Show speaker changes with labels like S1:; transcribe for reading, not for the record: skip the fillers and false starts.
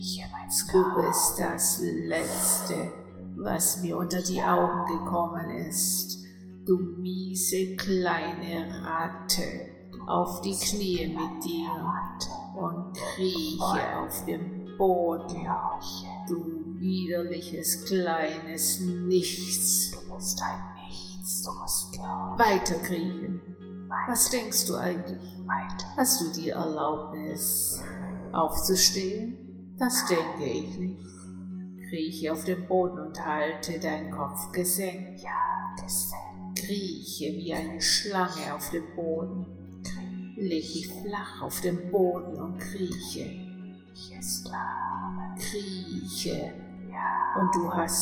S1: Du bist das Letzte, was mir unter die Augen gekommen ist. Du miese kleine Ratte. Auf die Knie mit dir und krieche auf dem Boden. Du widerliches kleines Nichts.
S2: Du bist ein Nichts, du musst
S1: Weiter kriechen. Was denkst du eigentlich?
S2: weiter.
S1: Hast du die Erlaubnis, aufzustehen? Das denke ich nicht. Krieche auf dem Boden und halte deinen Kopf gesenkt.
S2: Ja, gesenkt.
S1: Krieche wie eine Schlange auf dem Boden. Leg dich flach auf den Boden und krieche.
S2: Ich ist klar.
S1: Krieche.
S2: Ja.
S1: Und du hast